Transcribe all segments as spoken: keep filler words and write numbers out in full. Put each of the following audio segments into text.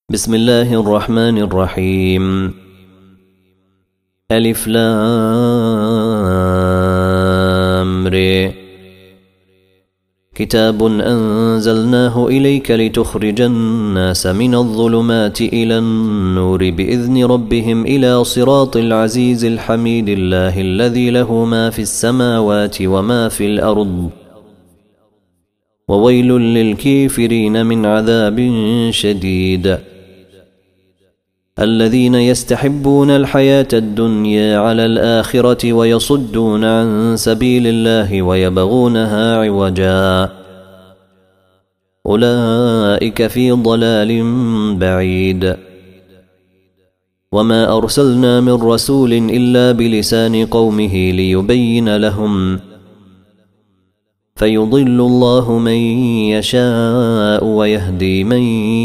بسم الله الرحمن الرحيم. ألف لام ر. كتاب أنزلناه إليك لتخرج الناس من الظلمات إلى النور بإذن ربهم إلى صراط العزيز الحميد الله الذي له ما في السماوات وما في الأرض وويل للكافرين من عذاب شديد. الذين يستحبون الحياة الدنيا على الآخرة ويصدون عن سبيل الله ويبغونها عوجا أولئك في ضلال بعيد. وما أرسلنا من رسول إلا بلسان قومه ليبين لهم فيضل الله من يشاء ويهدي من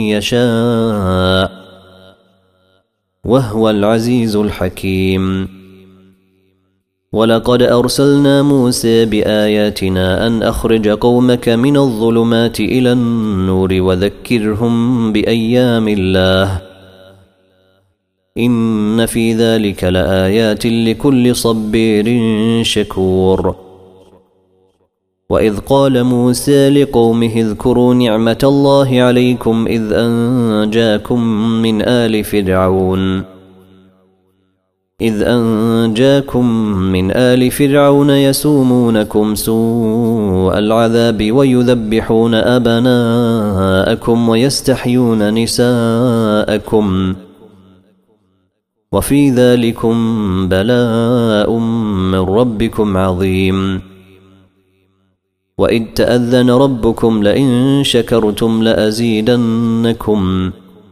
يشاء وهو العزيز الحكيم. ولقد أرسلنا موسى بآياتنا أن أخرج قومك من الظلمات إلى النور وذكرهم بأيام الله إن في ذلك لآيات لكل صبير شكور. وإذ قال موسى لقومه اذكروا نعمة الله عليكم إذ أنجاكم من آل فرعون إذ أنجاكم من آل فرعون يسومونكم سوء العذاب ويذبحون أبناءكم ويستحيون نساءكم وفي ذلكم بلاء من ربكم عظيم. وإذ تأذن ربكم لئن شكرتم لأزيدنكم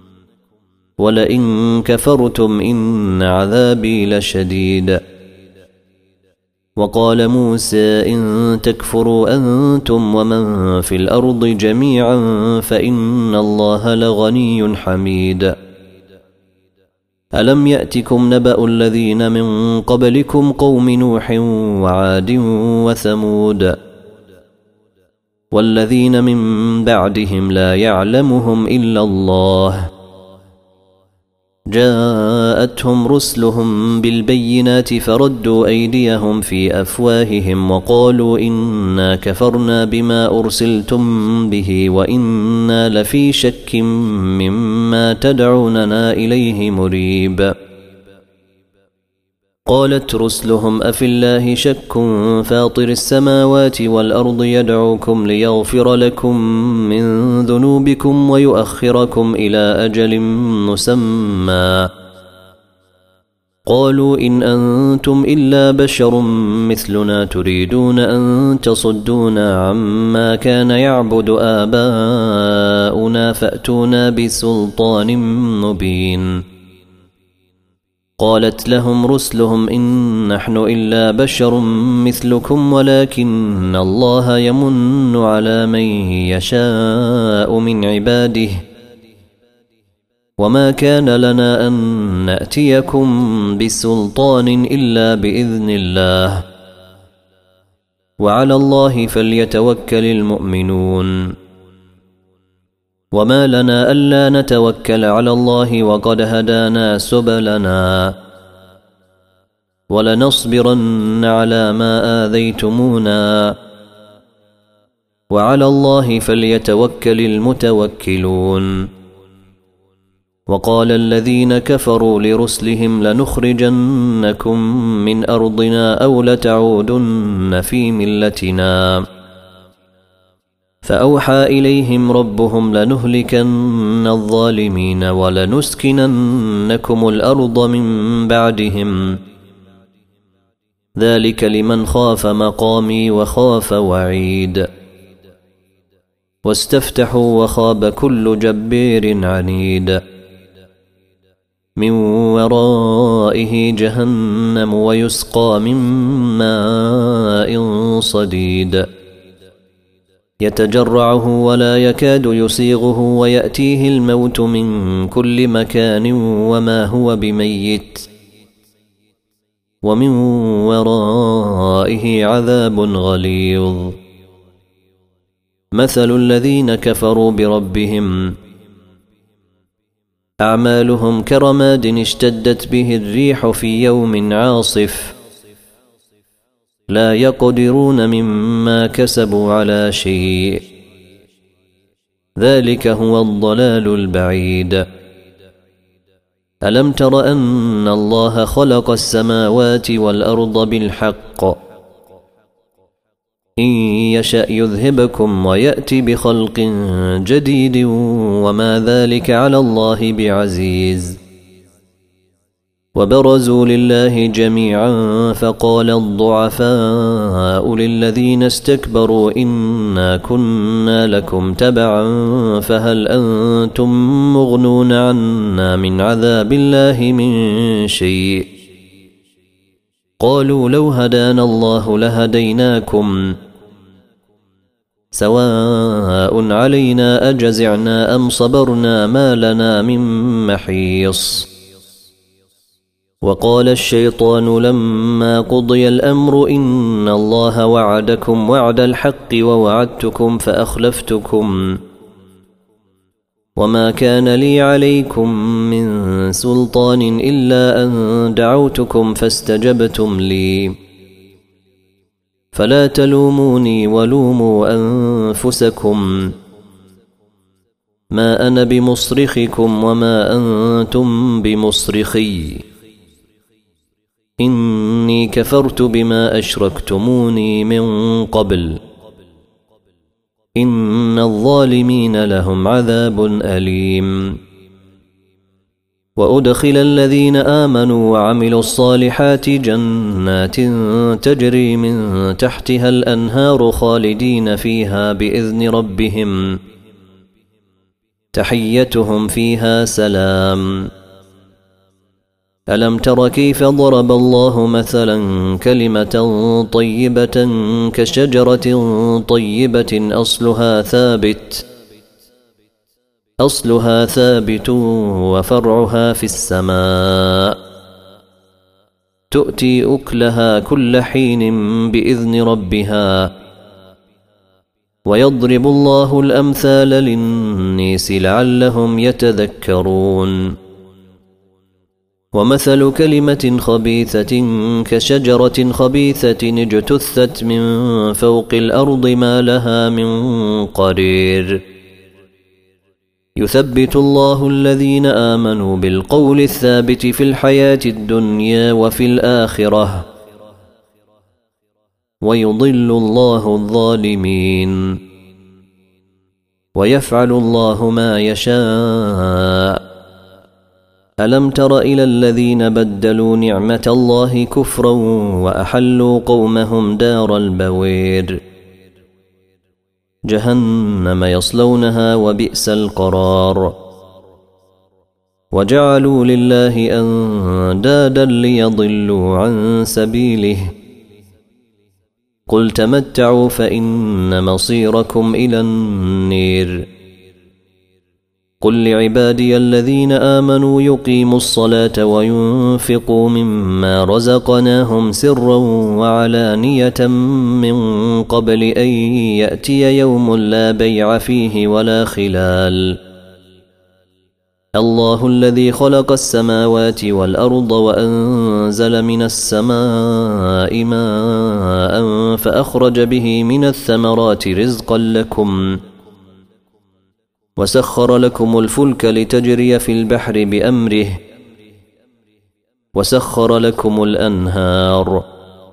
ولئن كفرتم إن عذابي لشديد. وقال موسى إن تكفروا أنتم ومن في الأرض جميعا فإن الله لغني حميد. ألم يأتكم نبأ الذين من قبلكم قوم نوح وعاد وثمود والذين من بعدهم لا يعلمهم إلا الله جاءتهم رسلهم بالبينات فردوا أيديهم في أفواههم وقالوا إنا كفرنا بما أرسلتم به وإنا لفي شك مما تدعوننا إليه مريب. قالت رسلهم أفي الله شك فاطر السماوات والأرض يدعوكم ليغفر لكم من ذنوبكم ويؤخركم إلى أجل مسمى قالوا إن أنتم إلا بشر مثلنا تريدون أن تصدونا عما كان يعبد آباؤنا فأتونا بسلطان مبين. قالت لهم رسلهم إن نحن إلا بشر مثلكم ولكن الله يمن على من يشاء من عباده وما كان لنا أن نأتيكم بسلطان إلا بإذن الله وعلى الله فليتوكل المؤمنون. وما لنا ألا نتوكل على الله وقد هدانا سبلنا ولنصبرن على ما آذيتمونا وعلى الله فليتوكل المتوكلون. وقال الذين كفروا لرسلهم لنخرجنكم من أرضنا أو لتعودن في ملتنا فأوحى إليهم ربهم لنهلكن الظالمين ولنسكننكم الأرض من بعدهم ذلك لمن خاف مقامي وخاف وعيد. واستفتحوا وخاب كل جبار عنيد من ورائه جهنم ويسقى من ماء صديد يتجرعه ولا يكاد يسيغه ويأتيه الموت من كل مكان وما هو بميت ومن ورائه عذاب غليظ. مثل الذين كفروا بربهم أعمالهم كرماد اشتدت به الريح في يوم عاصف لا يقدرون مما كسبوا على شيء ذلك هو الضلال البعيد. ألم تر أن الله خلق السماوات والأرض بالحق إن يشأ يذهبكم ويأتي بخلق جديد وما ذلك على الله بعزيز. وبرزوا لله جميعا فقال الضعفاء للذين استكبروا إنا كنا لكم تبعا فهل أنتم مغنون عنا من عذاب الله من شيء قالوا لو هدانا الله لهديناكم سواء علينا أجزعنا أم صبرنا ما لنا من محيص. وقال الشيطان لما قضي الأمر إن الله وعدكم وعد الحق ووعدتكم فأخلفتكم وما كان لي عليكم من سلطان إلا أن دعوتكم فاستجبتم لي فلا تلوموني ولوموا أنفسكم ما أنا بمصرخكم وما أنتم بمصرخي إني كفرت بما أشركتموني من قبل إن الظالمين لهم عذاب أليم. وأدخل الذين آمنوا وعملوا الصالحات جنات تجري من تحتها الأنهار خالدين فيها بإذن ربهم تحيتهم فيها سلام. ألم تر كيف ضرب الله مثلا كلمة طيبة كشجرة طيبة أصلها ثابت أصلها ثابت وفرعها في السماء تؤتي أكلها كل حين بإذن ربها ويضرب الله الأمثال للناس لعلهم يتذكرون. ومثل كلمة خبيثة كشجرة خبيثة اجتثت من فوق الأرض ما لها من قرير يثبت الله الذين آمنوا بالقول الثابت في الحياة الدنيا وفي الآخرة ويضل الله الظالمين ويفعل الله ما يشاء. ألم تر إلى الذين بدلوا نعمة الله كفرا وأحلوا قومهم دار البوير جهنم يصلونها وبئس القرار وجعلوا لله أندادا ليضلوا عن سبيله قل تمتعوا فإن مصيركم إلى النير قل لعبادي الذين آمنوا يقيموا الصلاة وينفقوا مما رزقناهم سرا وعلانية من قبل أن يأتي يوم لا بيع فيه ولا خلال. الله الذي خلق السماوات والأرض وأنزل من السماء ماء فأخرج به من الثمرات رزقا لكم وسخر لكم الفلك لتجري في البحر بأمره وسخر لكم الأنهار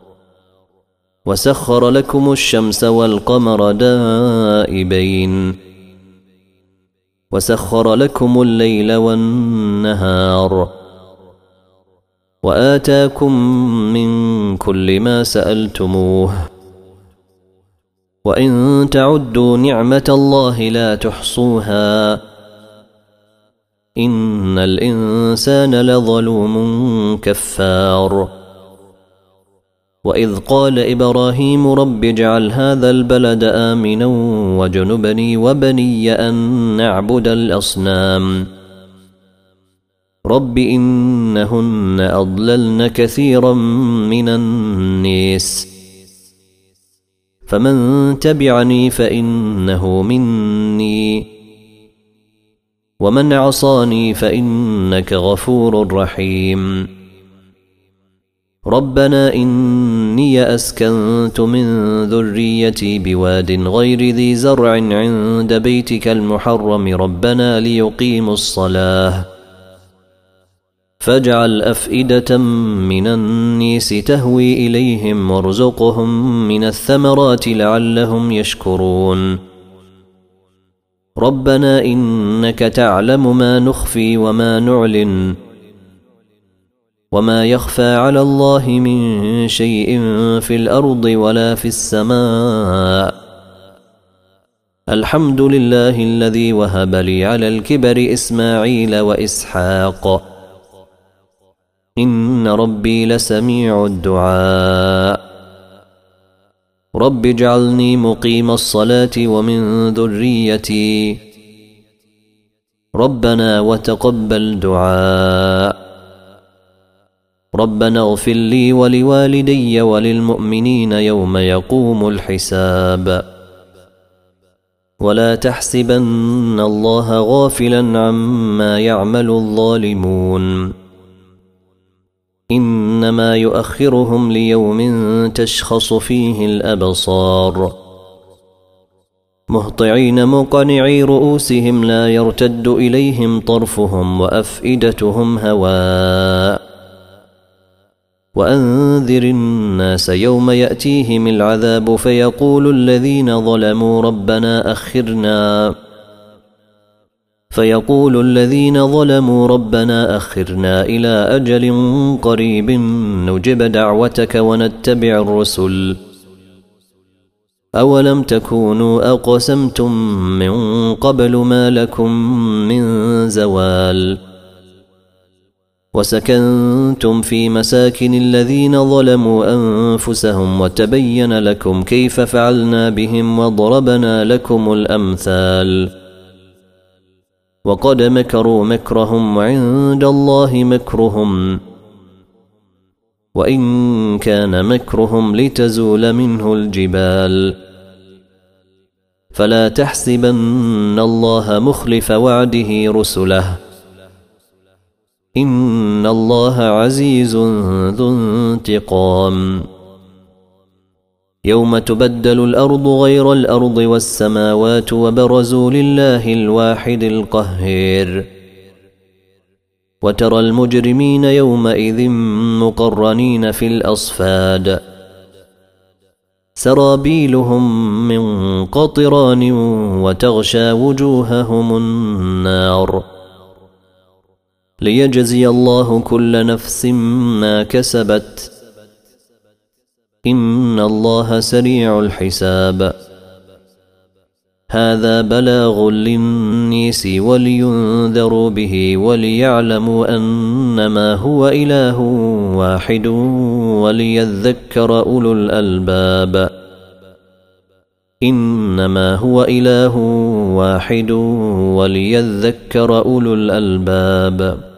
وسخر لكم الشمس والقمر دائبين وسخر لكم الليل والنهار وآتاكم من كل ما سألتموه وإن تعدوا نعمة الله لا تحصوها إن الإنسان لظلوم كفار. وإذ قال إبراهيم رب اجعل هذا البلد آمنا وجنبني وبني أن نعبد الأصنام رب إنهن أضللن كثيرا من الناس فمن تبعني فإنه مني ومن عصاني فإنك غفور رحيم ربنا إني أسكنت من ذريتي بواد غير ذي زرع عند بيتك المحرم ربنا ليقيموا الصلاة فاجعل أفئدة من الناس تهوي إليهم وارزقهم من الثمرات لعلهم يشكرون ربنا إنك تعلم ما نخفي وما نعلن وما يخفى على الله من شيء في الأرض ولا في السماء الحمد لله الذي وهب لي على الكبر إسماعيل وإسحاق إن ربي لسميع الدعاء رب اجعلني مقيم الصلاة ومن ذريتي ربنا وتقبل دعاء ربنا اغفر لي ولوالدي وللمؤمنين يوم يقوم الحساب ولا تحسبن الله غافلا عما يعمل الظالمون إنما يؤخرهم ليوم تشخص فيه الأبصار مهطعين مقنعي رؤوسهم لا يرتد إليهم طرفهم وأفئدتهم هواء وأنذر الناس يوم يأتيهم العذاب فيقول الذين ظلموا ربنا أخرنا فيقول الذين ظلموا ربنا أخرنا إلى أجل قريب نجب دعوتك ونتبع الرسل أولم تكونوا أقسمتم من قبل ما لكم من زوال وسكنتم في مساكن الذين ظلموا أنفسهم وتبين لكم كيف فعلنا بهم وضربنا لكم الأمثال وقد مكروا مكرهم وعند الله مكرهم وإن كان مكرهم لتزول منه الجبال فلا تحسبن الله مخلف وعده رسله إن الله عزيز ذو انتقام يوم تبدل الأرض غير الأرض والسماوات وبرزوا لله الواحد القهير وترى المجرمين يومئذ مقرنين في الأصفاد سرابيلهم من قطران وتغشى وجوههم النار ليجزي الله كل نفس ما كسبت إن الله سريع الحساب هذا بلاغ للناس ولينذروا به وليعلموا أنما هو إله واحد وليذكر أولو الألباب إنما هو إله واحد وليذكر أولو الألباب